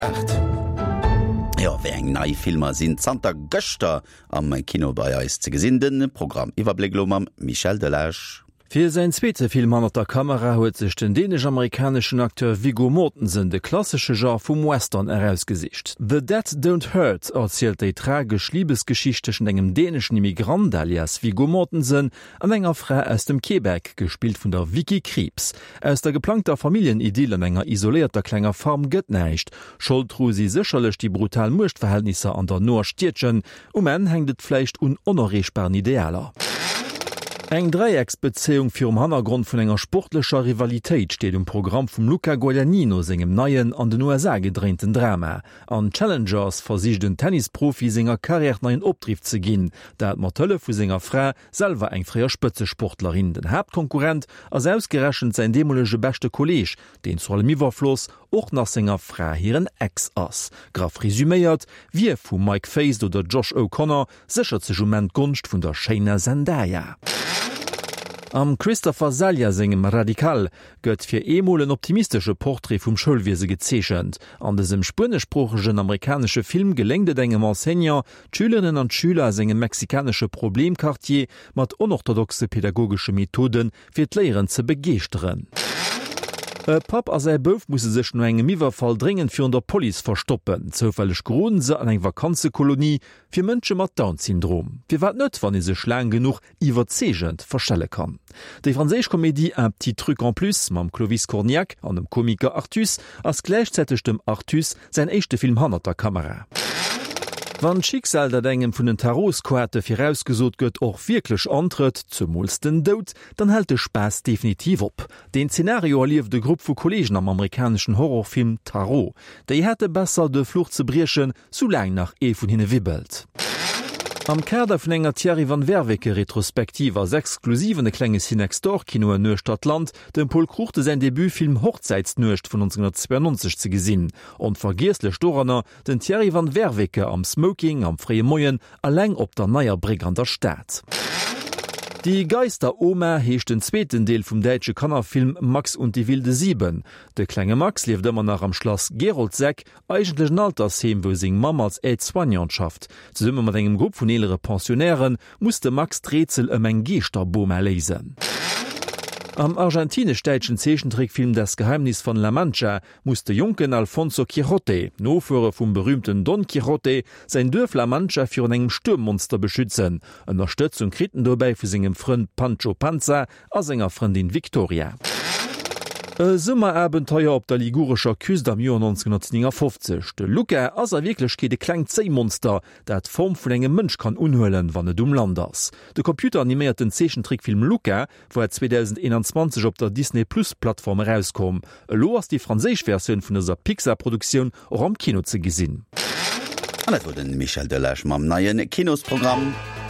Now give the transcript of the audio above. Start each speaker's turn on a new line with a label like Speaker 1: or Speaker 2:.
Speaker 1: Ja, wie eng neii Filmer sinn Santa Göster am Kino bei eis ze gesinden Programm Iwerblick am Michel Delage.
Speaker 2: Für sein zweite Film an der Kamera huet sich den dänisch-amerikanischen Akteur Viggo Mortensen de klassische Genre vom Western herausgesicht. The Dead Don't Hurt erzählt die tragisch Liebesgeschichte zwischen engem dänischen Immigrant alias Viggo Mortensen an enger Frau aus dem Quebec, gespielt von der Vicky Krieps. Aus der geplanter Familienidyll an enger isolierter kleiner Farm gëtt neicht. Schuld tru sie sicherlich die brutalen Muchtverhältnisse an der Nordstiertchen, hängt vielleicht unonerreichbaren Idealer. Eng Dreiecksbeziehung fir Hintergrund vun enger sportlicher Rivalitéit steht im Programm vum Luca Guadagnino segem neien an den USA gedrehten Drama. An Challengers versicht den Tennisprofi senger Karriere neuen Optrieb ze ginn, dat mat Tëlle vu senger Frau selber eng freier Spëtzesportlerin den Hauptkonkurrent as ausgerechnet sein demolege beste Kolleg, den zu allem Iwerfloss och nach senger Frau hiren Ex ass. Graf resümiert, wie vu Mike Face oder Josh O'Connor sichert sech Gunst vun der Shayna Zendaya. Am Christopher Salya singem Radikal gëtt fir emolen optimistische Porträt vum Schulwiese gezeechent. An desem spanischsprachigen amerikanische Film gelengde engem Enseignant Schülerinnen an Schüler segem mexikanische Problemkartier mat unorthodoxe pädagogische Methoden fir d'Leieren ze begeesteren. Pap as Bouf musse sech no engem Iwerfall dringend fir der Poli verstoppen. Zofälleg Groden se an eng Vakanzekolonie fir Mënsche mat Down-Syndrom. Wie wat net, wann se schlang genug iwwerzegent verstelle kann. Dei Fraseich Komédie un petit truc en plus mam Clovis Cornillac an dem Komiker Artus ass gleichzeitig dem Artus sein echte Film han der Kamera. Wann Schicksal dat engem vun den Tarotskoerte firausgesot gëtt och wirklich antritt zum mulsten Dod, dann hält de Spaß definitiv op. Den Szenario lief de Gruppe vu Kollegen am amerikanischen Horrorfilm Tarot. Dei hätte besser de Flucht ze brierschen, so lang nach vun hinne wibbelt. Am Kader vun enger Thierry van Werwicke Retrospektiv als exklusiven de klenge Cinextor-Kino in Neustadt-Land, dem Paul Kruchte sein Debütfilm Hochzeitsnöcht von 1992 zu gesinn. Und vergiesle Storaner den Thierry van Werwicke am Smoking, am Freie Moien, allein op der neier Brig an der Stadt. Die Geister-Oma heescht den zweiten Deel vom deutsche Kannerfilm Max und die wilde Sieben. Der kleine Max lebt immer nach am Schloss Geroldseck, eigentlich ein Altersheim, wo sing Mama als AIDS-Soignant schafft. Zusammen mit einem Gruppe von älteren Pensionären musste Max Rätsel eng Geisterbom erlesen. Am argentinisch-deutschen Zeichentrickfilm Das Geheimnis von La Mancha musste Jungen Alfonso Quixote, Noführer vom berühmten Don Quixote, sein Dörf La Mancha für einen Sturmmonster beschützen. Unterstützung kriten dabei für seinen Freund Pancho Panza als seiner Freundin Victoria. Sommerabenteuer op der ligurischer Küste am Jahr 1950. De Luca ass wirklich de klein Zeimonster, dat Form vun engem Mënsch kann unhhöllen, wann et Landers. De computeranimierten Zeichentrickfilm Luca, wo 2021 op der Disney Plus Plattform herauskom. Lo ass die franzésisch Version vun der Pixar-Produktion auch am Kino ze gesinn.
Speaker 1: An den Michel Delage mam neien Kinosprogramm.